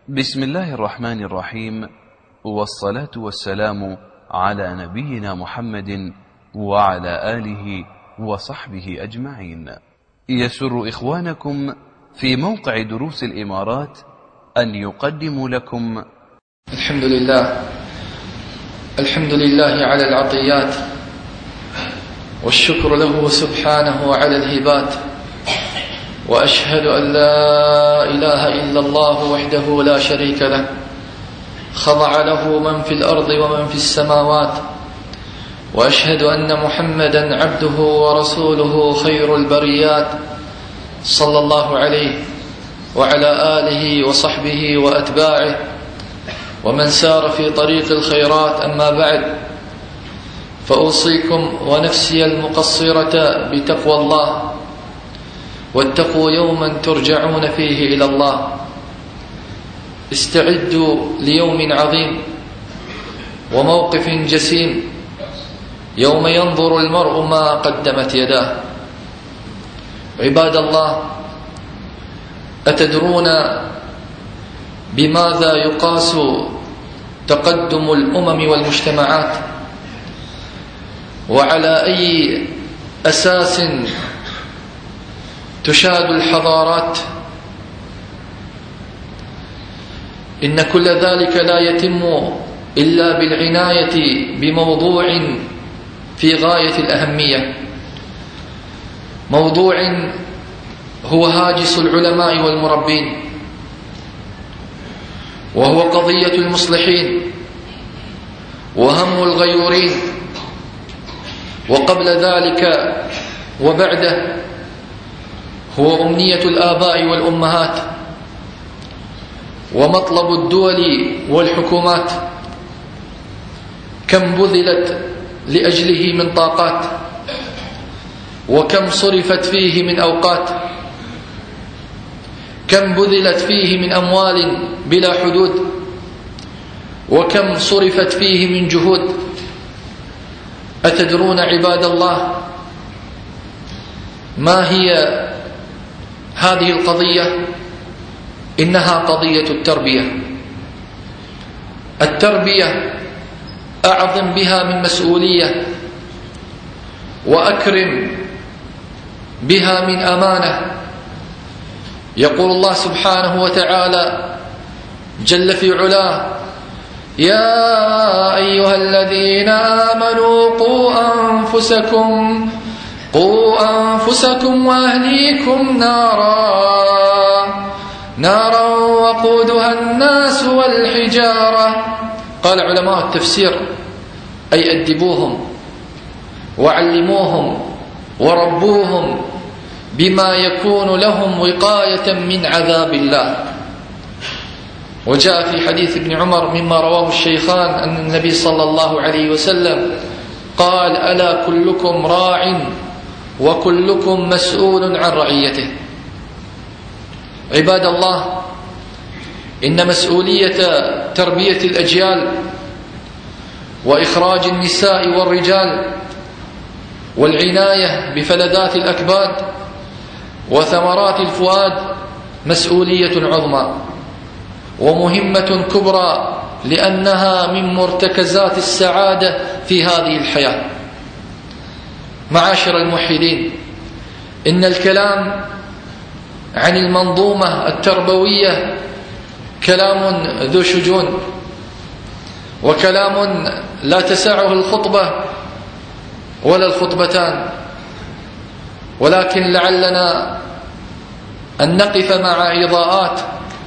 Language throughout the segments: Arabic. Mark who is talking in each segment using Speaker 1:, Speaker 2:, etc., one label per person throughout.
Speaker 1: بسم الله الرحمن الرحيم، والصلاة والسلام على نبينا محمد وعلى آله وصحبه أجمعين. يسر إخوانكم في موقع دروس الإمارات أن يقدموا لكم
Speaker 2: الحمد لله على العطيات، والشكر له سبحانه على الهبات، وأشهد أن لا إله إلا الله وحده لا شريك له، خضع له من في الأرض ومن في السماوات، وأشهد أن محمدا عبده ورسوله خير البريات، صلى الله عليه وعلى آله وصحبه وأتباعه ومن سار في طريق الخيرات. أما بعد، فأوصيكم ونفسي المقصرة بتقوى الله، واتقوا يوما ترجعون فيه إلى الله. استعدوا ليوم عظيم وموقف جسيم، يوم ينظر المرء ما قدمت يداه. عباد الله، أتدرون بماذا يقاس تقدم الأمم والمجتمعات؟ وعلى أي أساس تشاد الحضارات؟ إن كل ذلك لا يتم إلا بالعناية بموضوع في غاية الأهمية، موضوع هو هاجس العلماء والمربين، وهو قضية المصلحين وهم الغيورين، وقبل ذلك وبعده هو أمنية الآباء والأمهات، ومطلب الدول والحكومات. كم بذلت لأجله من طاقات، وكم صرفت فيه من أوقات، كم بذلت فيه من أموال بلا حدود، وكم صرفت فيه من جهود. أتدرون عباد الله ما هي هذه القضية؟ إنها قضية التربية. التربية أعظم بها من مسؤولية، وأكرم بها من أمانة. يقول الله سبحانه وتعالى جل في علاه: يا أيها الذين آمنوا قوا أنفسكم وأهليكم نارا وقودها الناس والحجارة. قال علماء التفسير: أي أدبوهم وعلموهم وربوهم بما يكون لهم وقاية من عذاب الله. وجاء في حديث ابن عمر مما رواه الشيخان أن النبي صلى الله عليه وسلم قال: ألا كلكم راع وكلكم مسؤول عن رعيته. عباد الله، إن مسؤولية تربية الأجيال وإخراج النساء والرجال والعناية بفلذات الأكباد وثمرات الفؤاد مسؤولية عظمى ومهمة كبرى، لأنها من مرتكزات السعادة في هذه الحياة. معاشر الموحدين، إن الكلام عن المنظومة التربوية كلام ذو شجون، وكلام لا تسعه الخطبة ولا الخطبتان، ولكن لعلنا أن نقف مع إضاءات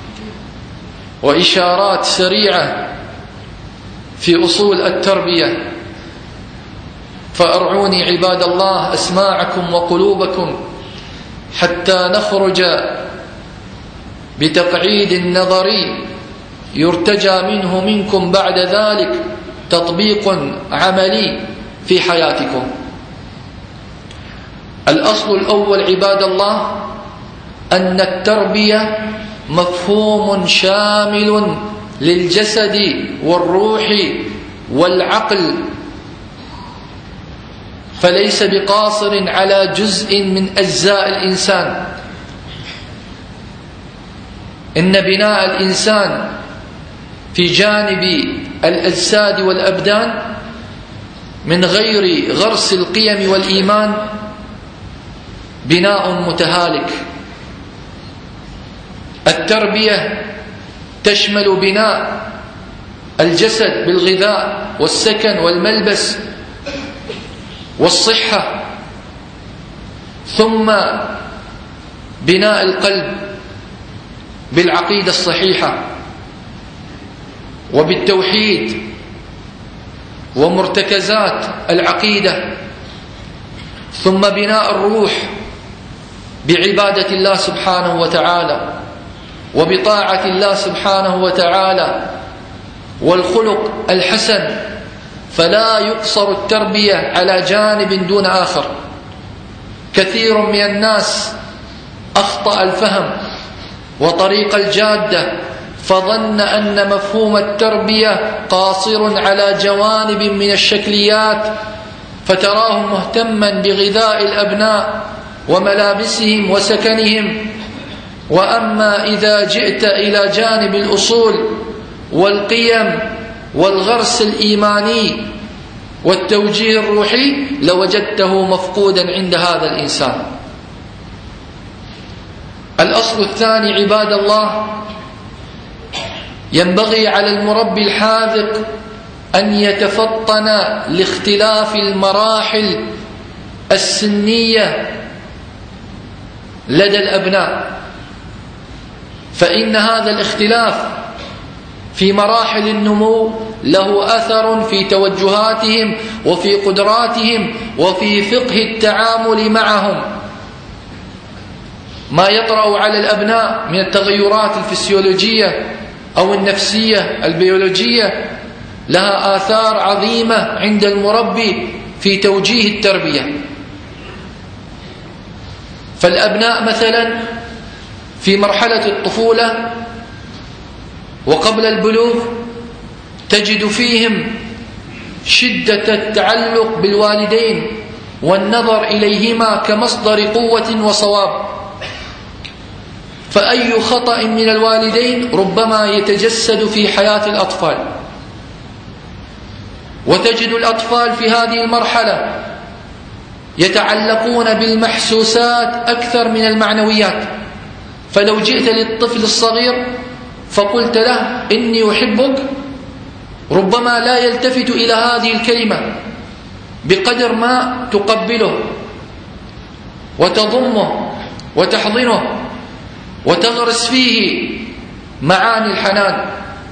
Speaker 2: وإشارات سريعة في أصول التربية. فأرعوني عباد الله أسماعكم وقلوبكم حتى نخرج بتقعيد نظري يرتجى منكم بعد ذلك تطبيق عملي في حياتكم. الأصل الأول عباد الله أن التربية مفهوم شامل للجسد والروح والعقل، فليس بقاصر على جزء من أجزاء الإنسان، إن بناء الإنسان في جانب الأجساد والأبدان من غير غرس القيم والإيمان بناء متهالك. التربية تشمل بناء الجسد بالغذاء والسكن والملبس والصحة، ثم بناء القلب بالعقيدة الصحيحة وبالتوحيد ومرتكزات العقيدة، ثم بناء الروح بعبادة الله سبحانه وتعالى وبطاعة الله سبحانه وتعالى والخلق الحسن. فلا يقصر التربية على جانب دون آخر. كثير من الناس أخطأ الفهم وطريق الجادة، فظن أن مفهوم التربية قاصر على جوانب من الشكليات، فتراه مهتما بغذاء الأبناء وملابسهم وسكنهم. وأما إذا جئت إلى جانب الأصول والقيم والغرس الإيماني والتوجيه الروحي لوجدته مفقودا عند هذا الإنسان. الأصل الثاني عباد الله، ينبغي على المربي الحاذق أن يتفطن لاختلاف المراحل السنية لدى الأبناء، فإن هذا الاختلاف في مراحل النمو له أثر في توجهاتهم وفي قدراتهم وفي فقه التعامل معهم. ما يطرأ على الأبناء من التغيرات الفسيولوجية أو النفسية البيولوجية لها آثار عظيمة عند المربي في توجيه التربية. فالأبناء مثلا في مرحلة الطفولة وقبل البلوغ تجد فيهم شدة التعلق بالوالدين والنظر إليهما كمصدر قوة وصواب، فأي خطأ من الوالدين ربما يتجسد في حياة الأطفال. وتجد الأطفال في هذه المرحلة يتعلقون بالمحسوسات أكثر من المعنويات. فلو جئت للطفل الصغير فقلت له إني أحبك، ربما لا يلتفت إلى هذه الكلمة بقدر ما تقبله وتضمه وتحضنه وتغرس فيه معاني الحنان.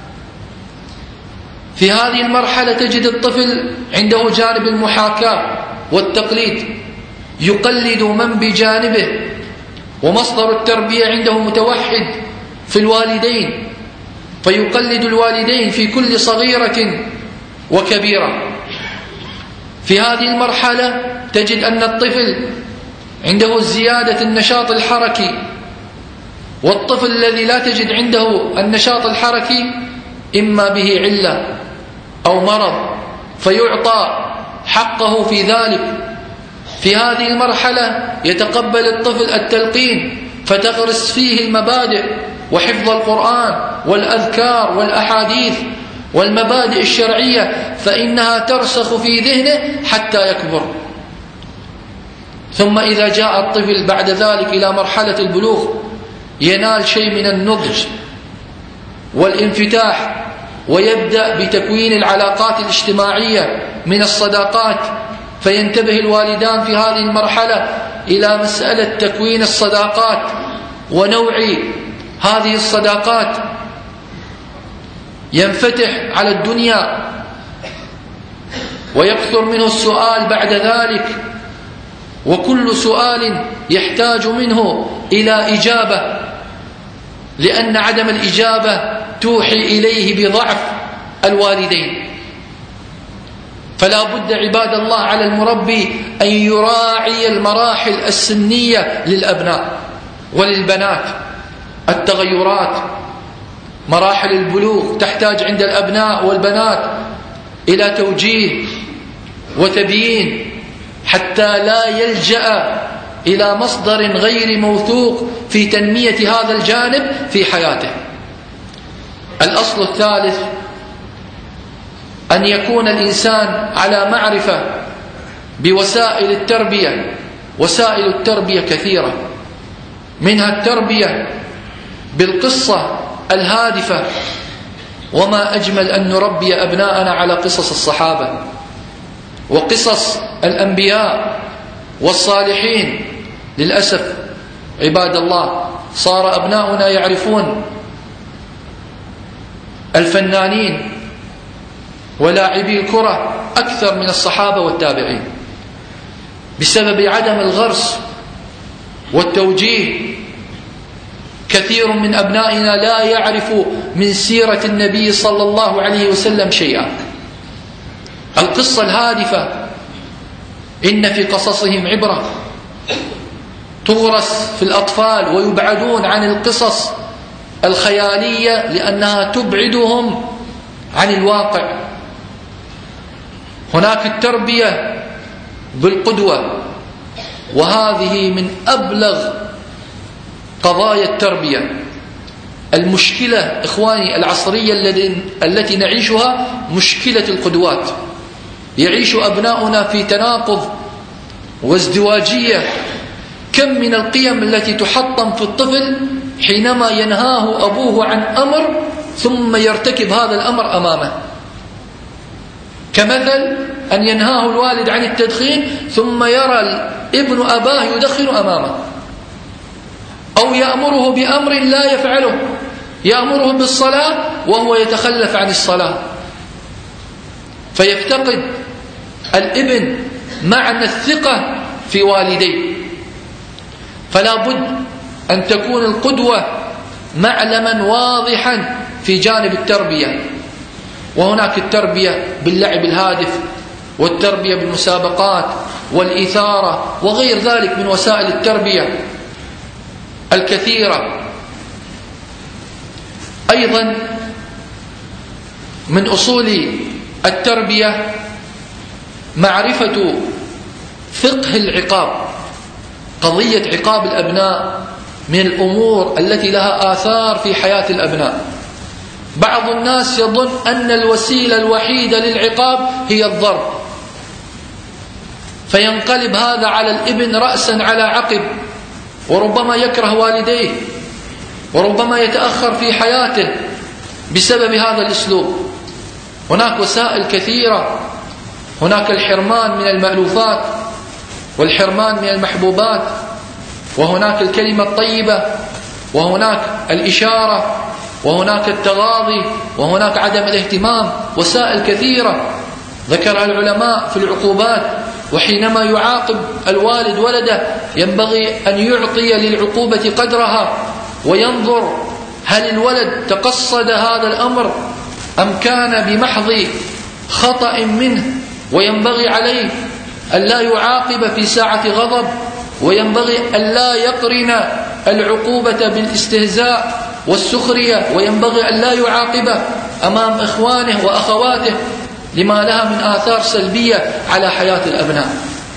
Speaker 2: في هذه المرحلة تجد الطفل عنده جانب المحاكاة والتقليد، يقلد من بجانبه، ومصدر التربية عنده متوحد في الوالدين، فيقلد الوالدين في كل صغيرة وكبيرة. في هذه المرحلة تجد أن الطفل عنده زيادة النشاط الحركي، والطفل الذي لا تجد عنده النشاط الحركي إما به علة أو مرض فيعطى حقه في ذلك. في هذه المرحلة يتقبل الطفل التلقين فتغرس فيه المبادئ وحفظ القرآن والأذكار والأحاديث والمبادئ الشرعية، فإنها ترسخ في ذهنه حتى يكبر. ثم إذا جاء الطفل بعد ذلك إلى مرحلة البلوغ ينال شيء من النضج والانفتاح، ويبدأ بتكوين العلاقات الاجتماعية من الصداقات، فينتبه الوالدان في هذه المرحلة إلى مسألة تكوين الصداقات ونوع هذه الصداقات. ينفتح على الدنيا ويكثر منه السؤال بعد ذلك، وكل سؤال يحتاج منه إلى إجابة، لأن عدم الإجابة توحي إليه بضعف الوالدين. فلا بد عباد الله على المربي أن يراعي المراحل السنية للأبناء وللبنات. التغيرات، مراحل البلوغ تحتاج عند الأبناء والبنات إلى توجيه وتبيين حتى لا يلجأ إلى مصدر غير موثوق في تنمية هذا الجانب في حياته. الأصل الثالث أن يكون الإنسان على معرفة بوسائل التربية. وسائل التربية كثيرة، منها التربية بالقصة الهادفة، وما أجمل أن نربي أبناءنا على قصص الصحابة وقصص الأنبياء والصالحين. للأسف عباد الله صار أبناؤنا يعرفون الفنانين ولاعبي الكرة أكثر من الصحابة والتابعين بسبب عدم الغرس والتوجيه. كثير من أبنائنا لا يعرف من سيرة النبي صلى الله عليه وسلم شيئا. القصة الهادفة إن في قصصهم عبرة تغرس في الأطفال، ويبعدون عن القصص الخيالية لأنها تبعدهم عن الواقع. هناك التربية بالقدوة، وهذه من أبلغ قضايا التربية. المشكلة إخواني العصرية التي نعيشها مشكلة القدوات. يعيش أبناؤنا في تناقض وازدواجية. كم من القيم التي تحطم في الطفل حينما ينهاه أبوه عن أمر ثم يرتكب هذا الأمر أمامه، كمثل أن ينهاه الوالد عن التدخين ثم يرى ابن أباه يدخن أمامه، أو يأمره بأمر لا يفعله، يأمره بالصلاة وهو يتخلف عن الصلاة، فيفتقد الابن معنى الثقة في والديه. فلا بد أن تكون القدوة معلما واضحا في جانب التربية. وهناك التربية باللعب الهادف، والتربية بالمسابقات والإثارة وغير ذلك من وسائل التربية الكثيرة. أيضا من أصول التربية معرفة فقه العقاب. قضية عقاب الأبناء من الأمور التي لها آثار في حياة الأبناء. بعض الناس يظن أن الوسيلة الوحيدة للعقاب هي الضرب، فينقلب هذا على الابن رأسا على عقب، وربما يكره والديه، وربما يتأخر في حياته بسبب هذا الأسلوب. هناك وسائل كثيرة. هناك الحرمان من المألوفات، والحرمان من المحبوبات، وهناك الكلمة الطيبة، وهناك الإشارة، وهناك التغاضي، وهناك عدم الاهتمام. وسائل كثيرة ذكرها العلماء في العقوبات. وحينما يعاقب الوالد ولده ينبغي أن يعطي للعقوبة قدرها، وينظر هل الولد تقصد هذا الأمر أم كان بمحض خطأ منه، وينبغي عليه أن لا يعاقب في ساعة غضب، وينبغي أن لا يقرن العقوبة بالاستهزاء والسخرية، وينبغي أن لا يعاقبه أمام إخوانه وأخواته لما لها من آثار سلبية على حياة الأبناء.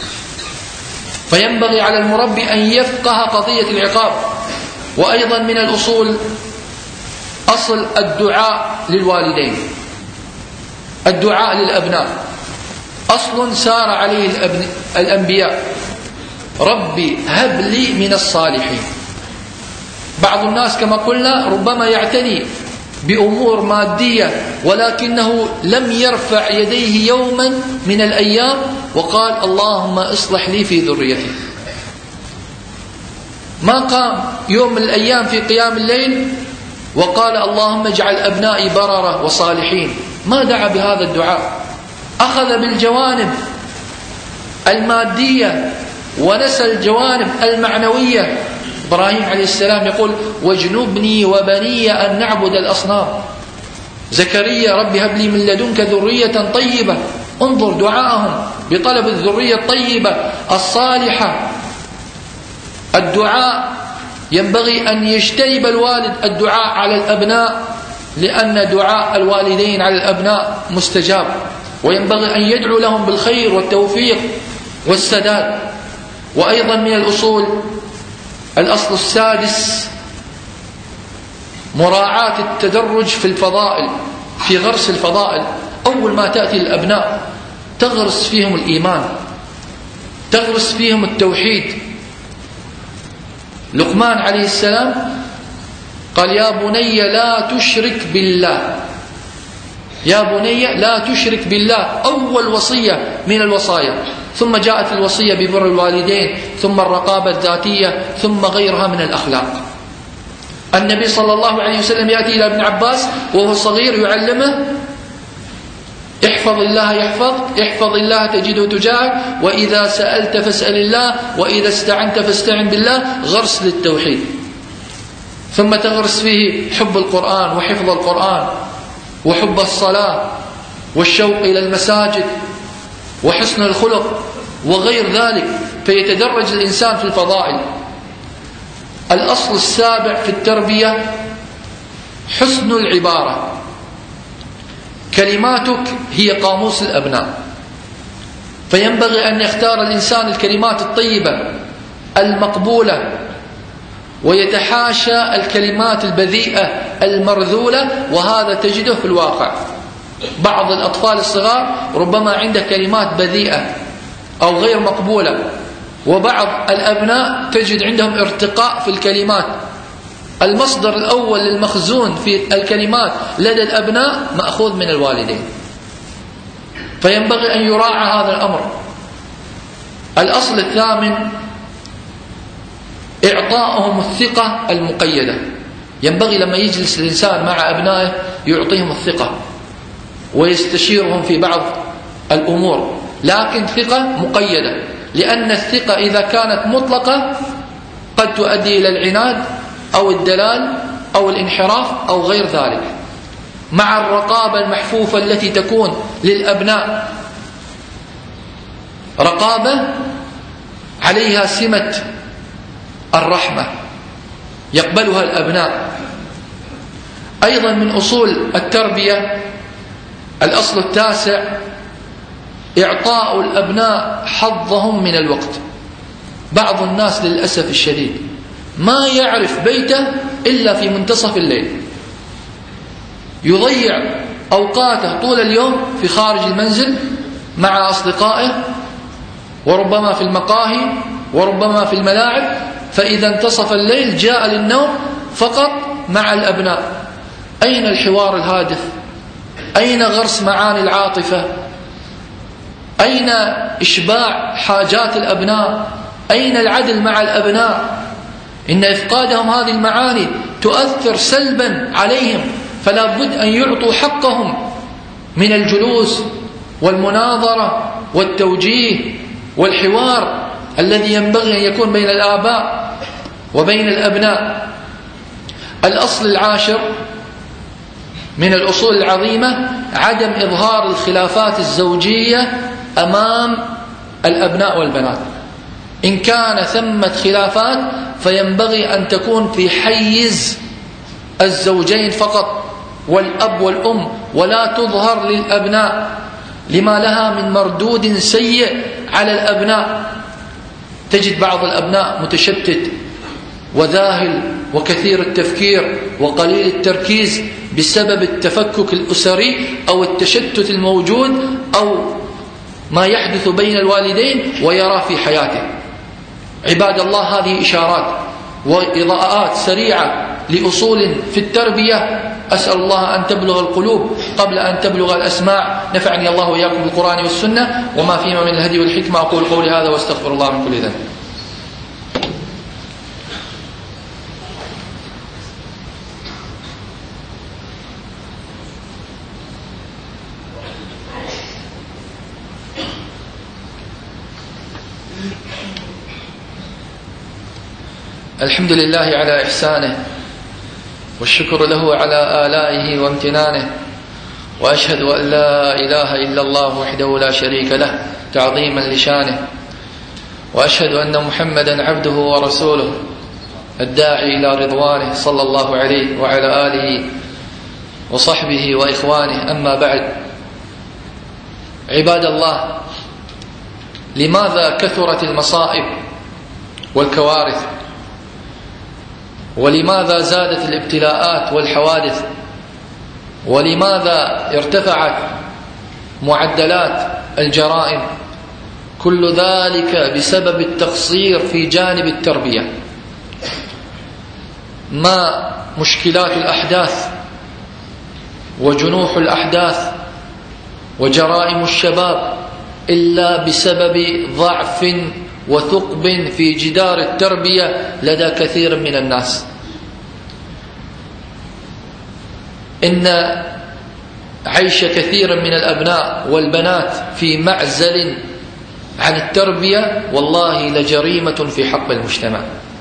Speaker 2: فينبغي على المربي أن يفقه قضية العقاب. وأيضا من الأصول أصل الدعاء للوالدين، الدعاء للأبناء أصل سار عليه الأنبياء. ربي هب لي من الصالحين. بعض الناس كما قلنا ربما يعتني بأمور مادية، ولكنه لم يرفع يديه يوما من الأيام وقال اللهم اصلح لي في ذريتي. ما قام يوم من الأيام في قيام الليل وقال اللهم اجعل أبنائي بررة وصالحين. ما دعا بهذا الدعاء، أخذ بالجوانب المادية ونسى الجوانب المعنوية. إبراهيم عليه السلام يقول واجنبني وبني أن نعبد الأصنام. زكريا رب هب لي من لدنك ذرية طيبة. انظر دعاءهم بطلب الذرية الطيبة الصالحة. الدعاء ينبغي أن يجتنب الوالد الدعاء على الأبناء، لأن دعاء الوالدين على الأبناء مستجاب، وينبغي أن يدعو لهم بالخير والتوفيق والسداد. وأيضا من الأصول الأصل السادس مراعاة التدرج في الفضائل، في غرس الفضائل. أول ما تأتي الأبناء تغرس فيهم الإيمان، تغرس فيهم التوحيد. لقمان عليه السلام قال: يا بني لا تشرك بالله، يا بني لا تشرك بالله، أول وصية من الوصايا. ثم جاءت الوصية ببر الوالدين، ثم الرقابة الذاتية، ثم غيرها من الأخلاق. النبي صلى الله عليه وسلم يأتي إلى ابن عباس وهو صغير يعلمه: احفظ الله يحفظك، احفظ الله تجده تجاهك، وإذا سألت فاسأل الله، وإذا استعنت فاستعن بالله. غرس للتوحيد. ثم تغرس فيه حب القرآن وحفظ القرآن وحب الصلاة والشوق إلى المساجد وحسن الخلق وغير ذلك، فيتدرج الإنسان في الفضائل. الأصل السابع في التربية حسن العبارة. كلماتك هي قاموس الأبناء، فينبغي أن يختار الإنسان الكلمات الطيبة المقبولة، ويتحاشى الكلمات البذيئة المرذولة. وهذا تجده في الواقع. بعض الأطفال الصغار ربما عنده كلمات بذيئة أو غير مقبولة، وبعض الأبناء تجد عندهم ارتقاء في الكلمات. المصدر الأول للمخزون في الكلمات لدى الأبناء مأخوذ من الوالدين، فينبغي أن يراعى هذا الأمر. الأصل الثامن إعطاءهم الثقة المقيدة. ينبغي لما يجلس الإنسان مع أبنائه يعطيهم الثقة ويستشيرهم في بعض الأمور، لكن ثقة مقيدة، لأن الثقة إذا كانت مطلقة قد تؤدي إلى العناد أو الدلال أو الانحراف أو غير ذلك. مع الرقابة المحفوفة التي تكون للأبناء، رقابة عليها سمة الرحمة يقبلها الأبناء. أيضا من أصول التربية الأصل التاسع إعطاء الأبناء حظهم من الوقت. بعض الناس للأسف الشديد ما يعرف بيته إلا في منتصف الليل، يضيع أوقاته طول اليوم في خارج المنزل مع أصدقائه، وربما في المقاهي، وربما في الملاعب. فإذا انتصف الليل جاء للنوم فقط مع الأبناء. أين الحوار الهادف؟ أين غرس معاني العاطفة؟ أين إشباع حاجات الأبناء؟ أين العدل مع الأبناء؟ إن إفقادهم هذه المعاني تؤثر سلبا عليهم، فلا بد أن يعطوا حقهم من الجلوس والمناظرة والتوجيه والحوار الذي ينبغي أن يكون بين الآباء وبين الأبناء. الأصل العاشر من الأصول العظيمة عدم إظهار الخلافات الزوجية أمام الأبناء والبنات. إن كان ثمة خلافات فينبغي أن تكون في حيز الزوجين فقط والأب والأم، ولا تظهر للأبناء لما لها من مردود سيء على الأبناء. تجد بعض الأبناء متشتت وذاهل وكثير التفكير وقليل التركيز بسبب التفكك الأسري أو التشتت الموجود أو ما يحدث بين الوالدين ويرى في حياته. عباد الله، هذه إشارات وإضاءات سريعة لأصول في التربية. أسأل الله أن تبلغ القلوب قبل أن تبلغ الأسماع. نفعني الله وإياكم بالقرآن والسنة وما فيما من الهدي والحكمة. أقول قولي هذا واستغفر الله من كل ذنب. الحمد لله على إحسانه، والشكر له على آلائه وامتنانه، وأشهد أن لا إله إلا الله وحده لا شريك له تعظيما لشانه، وأشهد أن محمدا عبده ورسوله الداعي إلى رضوانه صلى الله عليه وعلى آله وصحبه وإخوانه. أما بعد، عباد الله، لماذا كثرت المصائب والكوارث؟ ولماذا زادت الابتلاءات والحوادث؟ ولماذا ارتفعت معدلات الجرائم؟ كل ذلك بسبب التقصير في جانب التربية. ما مشكلات الأحداث وجنوح الأحداث وجرائم الشباب إلا بسبب ضعف وثقب في جدار التربية لدى كثير من الناس. إن عيش كثير من الأبناء والبنات في معزل عن التربية والله لجريمة في حق المجتمع.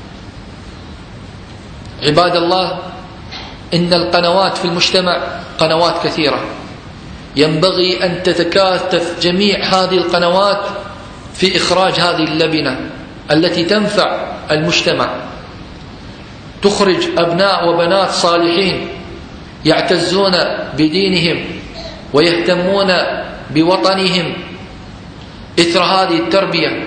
Speaker 2: عباد الله، إن القنوات في المجتمع قنوات كثيرة، ينبغي أن تتكاتف جميع هذه القنوات في إخراج هذه اللبنة التي تنفع المجتمع، تخرج أبناء وبنات صالحين يعتزون بدينهم ويهتمون بوطنهم إثر هذه التربية.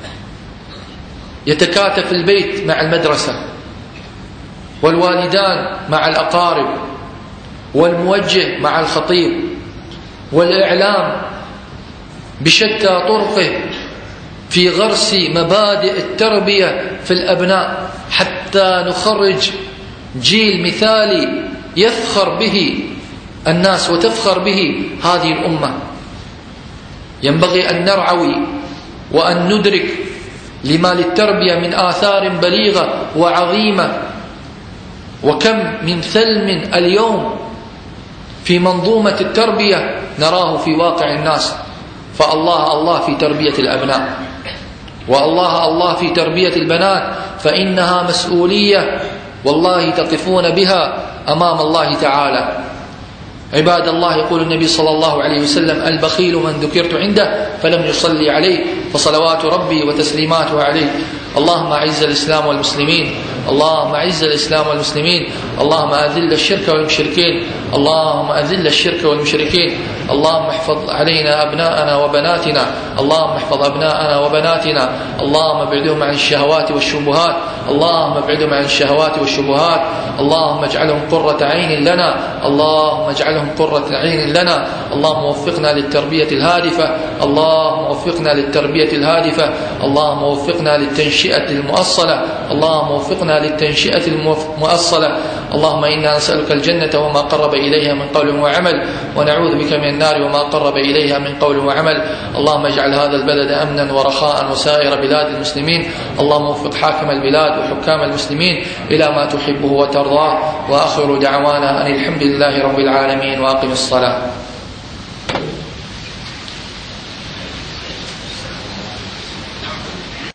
Speaker 2: يتكاتف البيت مع المدرسة، والوالدان مع الأقارب، والموجه مع الخطيب، والإعلام بشتى طرقه في غرس مبادئ التربية في الأبناء حتى نخرج جيل مثالي يفخر به الناس وتفخر به هذه الأمة. ينبغي أن نرعوي وأن ندرك لما للتربية من آثار بليغة وعظيمة، وكم من ثلم اليوم في منظومة التربية نراه في واقع الناس. فالله الله في تربية الأبناء، والله الله في تربية البنات، فإنها مسؤولية والله تقفون بها أمام الله تعالى. عباد الله، يقول النبي صلى الله عليه وسلم: البخيل من ذكرت عنده فلم يصلي عليه، فصلوات ربي وتسليماته عليه. اللهم أعز الإسلام والمسلمين، اللهم أعز الإسلام والمسلمين، اللهم أذل الشرك والمشركين، اللهم أذل الشرك والمشركين، اللهم احفظ علينا أبناءنا وبناتنا، اللهم احفظ أبناءنا وبناتنا، اللهم ابعدهم عن الشهوات والشبهات، اللهم ابعدهم عن الشهوات والشبهات، اللهم اجعلهم قرة عين لنا، اللهم اجعلهم قرة عين لنا، اللهم وفقنا للتربية الهادفة، اللهم وفقنا للتربية الهادفة، اللهم وفقنا للتنشئة المؤصلة، اللهم وفقنا للتنشئة المؤصلة. اللهم إنا نسألك الجنة وما قرب إليها من قول وعمل، ونعوذ بك من النار وما قرب إليها من قول وعمل. اللهم اجعل هذا البلد أمنا ورخاء وسائر بلاد المسلمين. اللهم وفق حاكم البلاد وحكام المسلمين إلى ما تحبه وترضاه. وآخر دعوانا أن الحمد لله رب العالمين، وأقم الصلاة.